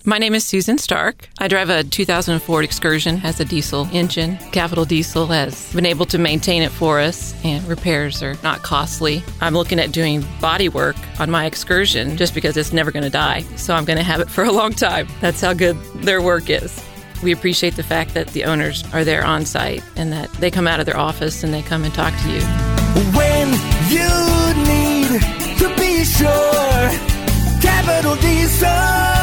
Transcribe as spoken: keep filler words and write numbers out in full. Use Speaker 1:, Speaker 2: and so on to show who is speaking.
Speaker 1: My name is Susan Stark. I drive a two thousand Ford Excursion, has a diesel engine. Capital Diesel has been able to maintain it for us, and repairs are not costly. I'm looking at doing body work on my Excursion just because it's never going to die, so I'm going to have it for a long time. That's how good their work is. We appreciate the fact that the owners are there on site and that they come out of their office and they come and talk to you.
Speaker 2: When you need to be sure, Capital Diesel.